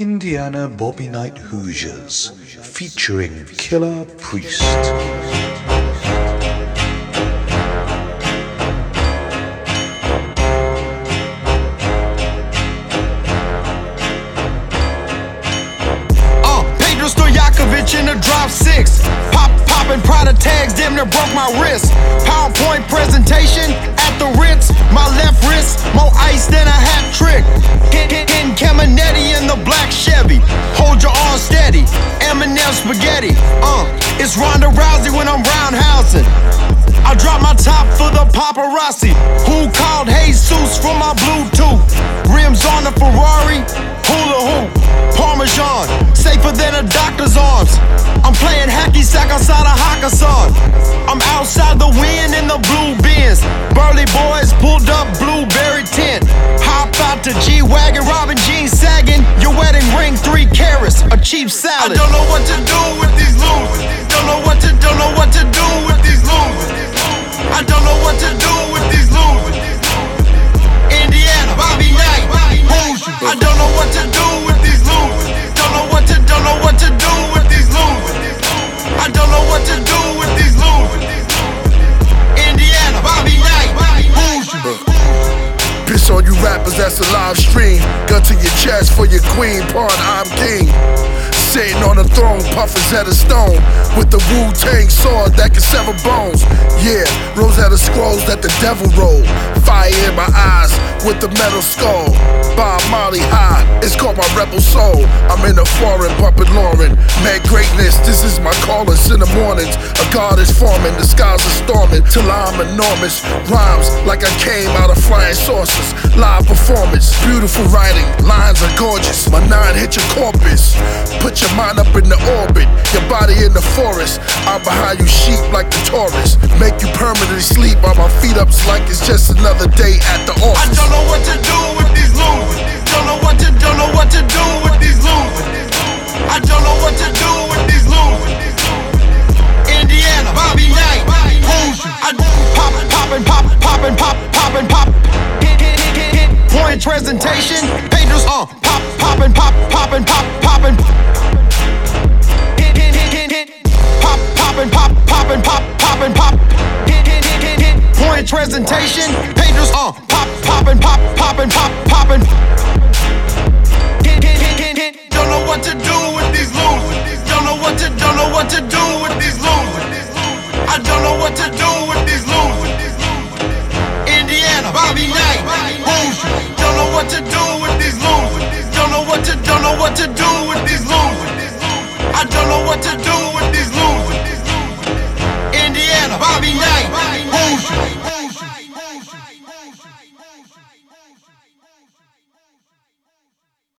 Indiana Bobby Knight Hoosiers featuring Killer Priest. Pedro Stojakovic in the drop six. Popping Prada tags, damn near broke my wrist. PowerPoint presentation at the Ritz. My left wrist, more ice than a hat trick. Hitting Caminetti in the black Chevy. Hold your arm steady, Eminem spaghetti. It's Ronda Rousey when I'm roundhousing. I drop my top for the paparazzi. Who called Jesus from my Bluetooth? Rims on the Ferrari, hula hoop, Parmesan, safer than a doctor's arms. I'm playing hacky sack outside of Hakkasan. I'm outside the wind in the blue Benz. Burly boys pulled up blueberry tent. Hop out to G-Wagon, Robin jeans sagging. Your wedding ring 3 carats, a cheap salad. I don't know what to do with these losers. Don't know what to do with these losers. I don't know what to do with these losers. Indiana, Bobby Knight, Hoosier. I don't know what to do with these losers. Don't know what to do with these losers. I don't know what to do with these losers. Indiana, Bobby Knight, Hoosier. Piss on you rappers, that's a live stream. Gun to your chest for your queen, pardon, I'm king. Sitting on a throne, puffers head of stone. With the Wu-Tang sword that can sever bones. Yeah, Rosetta Scrolls that the devil roll. Fire in my eyes with the metal skull. Bob Marley high, it's called my rebel soul. I'm in the foreign, pumping Lauren. Mad greatness, this is my calling. In the mornings, a god is forming. The skies are storming till I'm enormous. Rhymes like I came out of flying saucers. Live performance, beautiful writing. Lines are gorgeous, my 9 hit your corpus. Put your mind up in the orbit, your body in the forest. I'm behind you sheep like the Taurus. Make you permanently sleep on my feet up like it's just another day at the office. I don't know what to do with these losers. Don't know what to do with these losers. I don't know what to do with these losers. Indiana, Bobby Knight, Hoosier. Poppin'. Point presentation, Pedro's poppin'. Poppin'. Point presentation, Pedro's poppin'. Don't know what to do with these losers. Don't know what to do with these losers. I don't know what to do with these losers. Indiana, Bobby Knight, Hoosier. Don't know what to do with these losers. Don't know what to do with these losers. I don't know what to do with these losers. Indiana, Bobby Knight, Hoosier.